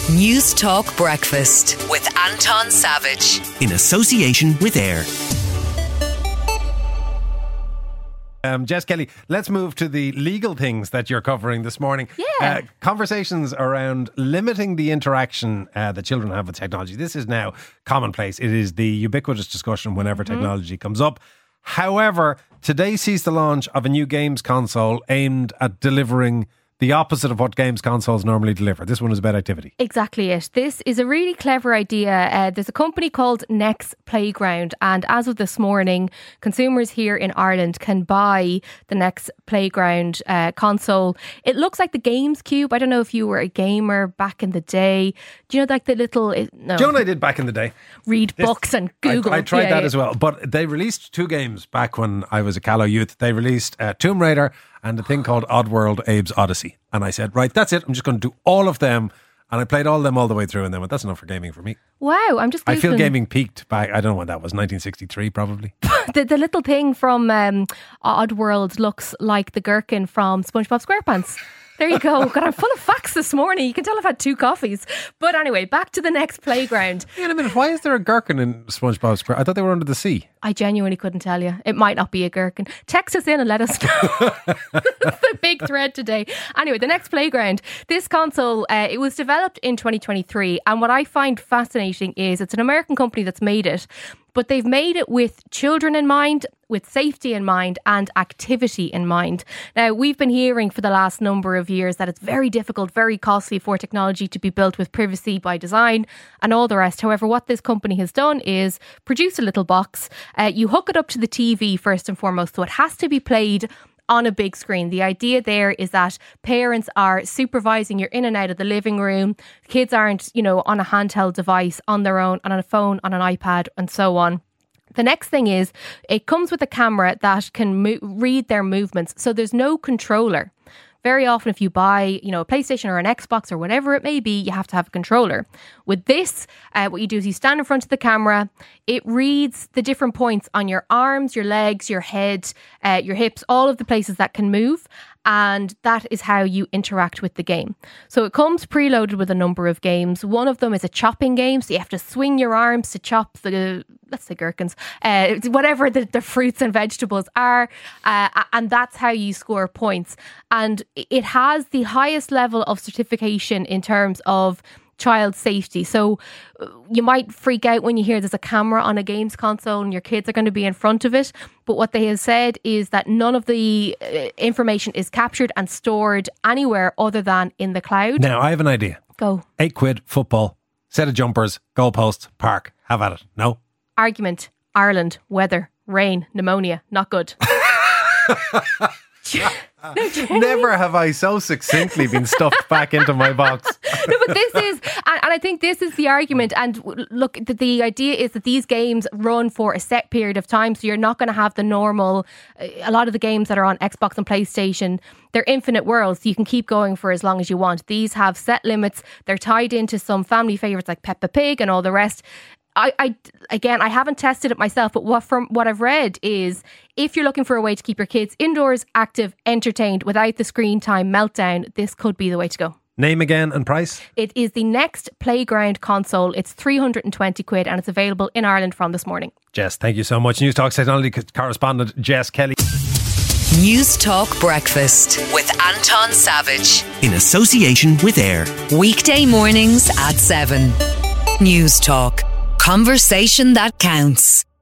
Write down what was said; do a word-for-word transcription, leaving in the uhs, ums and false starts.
News Talk Breakfast with Anton Savage. In association with Air. Um, Jess Kelly, let's move to the legal things that you're covering this morning. Yeah. Uh, conversations around limiting the interaction uh, that children have with technology. This is now commonplace. It is the ubiquitous discussion whenever mm-hmm. technology comes up. However, today sees the launch of a new games console aimed at delivering the opposite of what games consoles normally deliver. This one is about activity. Exactly it. This is a really clever idea. Uh, there's a company called Next Playground, and as of this morning, consumers here in Ireland can buy the Next Playground uh, console. It looks like the Games Cube. I don't know if you were a gamer back in the day. Do you know, like the little... It, no. Joan, I did back in the day. Read this, books and Google. I, I tried yeah, that yeah. as well. But they released two games back when I was a callow youth. They released uh, Tomb Raider and a thing called Oddworld Abe's Odyssey. And I said, right, that's it. I'm just going to do all of them. And I played all of them all the way through and then went, that's enough for gaming for me. Wow, I'm just... I feel gaming peaked back, I don't know when that was, nineteen sixty-three probably. the, the little thing from um, Oddworld looks like the gherkin from SpongeBob SquarePants. There you go. God, I'm full of facts this morning. You can tell I've had two coffees. But anyway, back to the Next Playground. Wait a minute, why is there a gherkin in SpongeBob SquarePants? I thought they were under the sea. I genuinely couldn't tell you. It might not be a gherkin. Text us in and let us know. That's the big thread today. Anyway, the Next Playground. This console, uh, it was developed in twenty twenty-three. And what I find fascinating is it's an American company that's made it. But they've made it with children in mind, with safety in mind and activity in mind. Now, we've been hearing for the last number of years that it's very difficult, very costly for technology to be built with privacy by design and all the rest. However, what this company has done is produce a little box. Uh, you hook it up to the T V first and foremost, so it has to be played on a big screen. The idea there is that parents are supervising you're in and out of the living room. Kids aren't, you know, on a handheld device, on their own, on a phone, on an iPad, and so on. The next thing is it comes with a camera that can mo- read their movements. So there's no controller. Very often if you buy, you know, a PlayStation or an Xbox or whatever it may be, you have to have a controller. With this, uh, what you do is you stand in front of the camera. It reads the different points on your arms, your legs, your head, uh, your hips, all of the places that can move. And that is how you interact with the game. So it comes preloaded with a number of games. One of them is a chopping game. So you have to swing your arms to chop the, let's say gherkins, uh, whatever the, the fruits and vegetables are. Uh, and that's how you score points. And it has the highest level of certification in terms of child safety. So you might freak out when you hear there's a camera on a games console and your kids are going to be in front of it. But what they have said is that none of the information is captured and stored anywhere other than in the cloud. Now, I have an idea. Go. Eight quid, football, set of jumpers, goalposts, park. Have at it. No? Argument. Ireland. Weather. Rain. Pneumonia. Not good. No, never have I so succinctly been stuffed back into my box. No, but this is, and, and I think this is the argument. And look, the, the idea is that these games run for a set period of time. So you're not going to have the normal, a lot of the games that are on Xbox and PlayStation, they're infinite worlds. So you can keep going for as long as you want. These have set limits. They're tied into some family favourites like Peppa Pig and all the rest. I, I, again, I haven't tested it myself, but what from what I've read is if you're looking for a way to keep your kids indoors, active, entertained, without the screen time meltdown, this could be the way to go. Name again and price? It is the Next Playground console. It's three hundred twenty quid and it's available in Ireland from this morning. Jess, thank you so much. News Talk technology correspondent Jess Kelly. News Talk Breakfast with Anton Savage. In association with Air. Weekday mornings at seven. News Talk. Conversation that counts.